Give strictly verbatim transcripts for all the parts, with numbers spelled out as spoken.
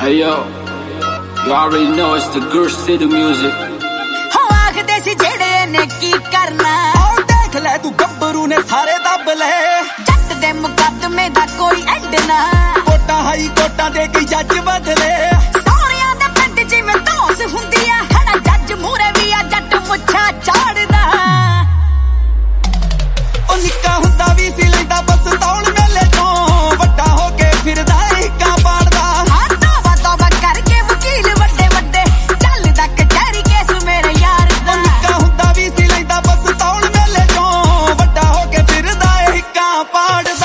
Hey yo, you already know it's the Gur City music. हो आखदे सी जेड़े ने की करना और देख ले तू गब्बरू ने सारे दब ले जट दे मुकदमे दा कोई एंड ना कोटा हाई कोटा दे के जज बदले सोनिया दे पिंड जिवें दोस हुंदी आ खड़ा जज मूरे भी आ जट मुछा चाड़दा ओ निक्का हुंदा भी सी लैंदा बस तौल मेले तो वड्डा हो के फिरदा हिक्का पाड़दा हां तोबा तोबा करके वकील वड्डे वड्डे चलदा कचहरी केस मेरे यार दा ओ निक्का हुंदा भी सी लैंदा बस तौल मेले तो वड्डा हो के फिरदा हिक्का पाड़दा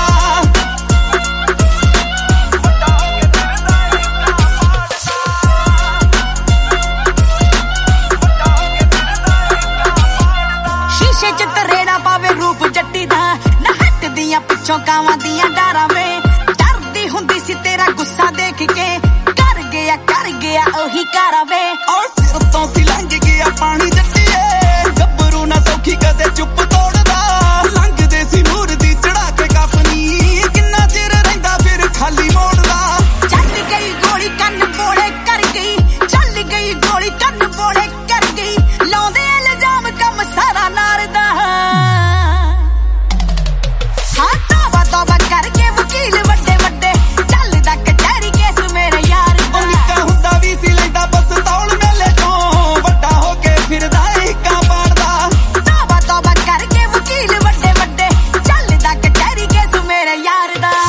शीशे च तरेड़ा पावे रूप जट्टी दा ना हटदियां पिछों कावां दियां डारां में डरदी हुंदी सी तेरा गुस्सा देख के कर गया कर गया ओही कारा वे और सिर तो सी लंघ गया पानी जट्टीए गब्बरू ना सौखी कदे चुप तोड़दा लंघदे सी नूर दी चढ़ा के कफनी किन्ना चिर रहिंदा फिर खाली मोड़दा चल गई गोली कन्न बोले कर गई चल गई गोली कन्न बोले कर गई लाਉਂਦੇ ਇਲਜ਼ਾਮ ਕੰਮ ਸਾਰਾ ਨਾਰਦਾ ਹਾਂ ਤੋਬਾ ਤੋਬਾ ਕਰਕੇ ਵਕੀਲ ਵੱਡੇ ਵੱਡੇ ਚੱਲਦਾ ਕਚਹਿਰੀ ਕੇਸ ਮੇਰੇ ਯਾਰ ਉਹ ਨਿੱਕਾ ਹੁੰਦਾ ਵੀ ਸੀ ਲੈਂਦਾ ਬਸ ਤੌਲ ਮੇਲੇ ਤੋਂ ਵੱਡਾ ਹੋ ਕੇ ਫਿਰਦਾ ਹਿੱਕਾ ਪਾੜਦਾ ਤੋਬਾ ਤੋਬਾ ਕਰਕੇ ਵਕੀਲ ਵੱਡੇ ਵੱਡੇ ਚੱਲਦਾ ਕਚਹਿਰੀ ਕੇਸ ਮੇਰੇ ਯਾਰ ਦਾ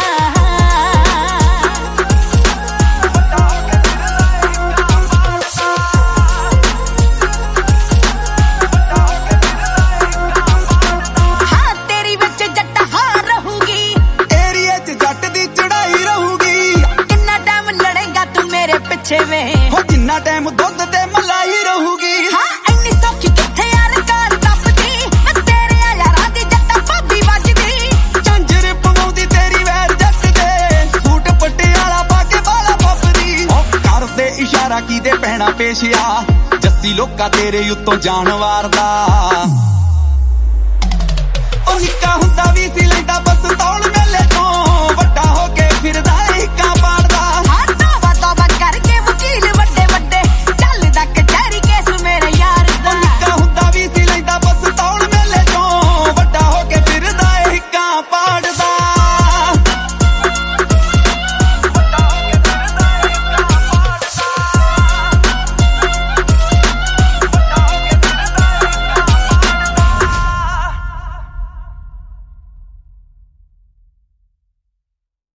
ਹਾਂ ਤੇਰੀ ਵਿੱਚ ਜੱਟ ਹਾਰ ਰਹੂਗੀ ਏਰੀਏ 'ਚ ਜੱਟ ਦੀ ਚੜਾਈ ਰਹੂਗੀ ਕਿੰਨਾ ਟਾਈਮ ਲੜੇਗਾ ਤੂੰ ਮੇਰੇ ਪਿੱਛੇ ਵੇ ਹੋ ਜਿੰਨਾ ਟਾਈਮ ਦੁੱਧ ਤੇ ਮਲਾਈ ਰਹੂਗੀ ਹਾਂ ਇੰਨੀ ਸੌਖੀ ਕਿੱਥੇ ਯਾਰ ਕਾਰ ਟੱਪਦੀ ਮੈਂ ਤੇਰੇ ਆ ਯਾਰਾਂ ਦੀ ਜੱਟਾਂ ਭਾਬੀ ਵੱਜਦੀ ਝਾਂਜਰ ਪਵਾਉਂਦੀ ਤੇਰੀ ਵੈਰ ਜੱਟ ਦੇ ਸੂਟ ਪਟਿਆਲਾ ਪਾ ਕੇ ਬਾਲਾ ਪੱਪਦੀ ਉਹ ਕਰਦੇ ਇਸ਼ਾਰਾ ਕੀਦੇ ਪਹਿਣਾ ਪੇਸ਼ਿਆ ਜੱਸੀ ਲੋਕਾਂ ਤੇਰੇ ਉੱਤੋਂ ਜਾਣ ਵਾਰਦਾ ਉਹ ਨਿੱਕਾ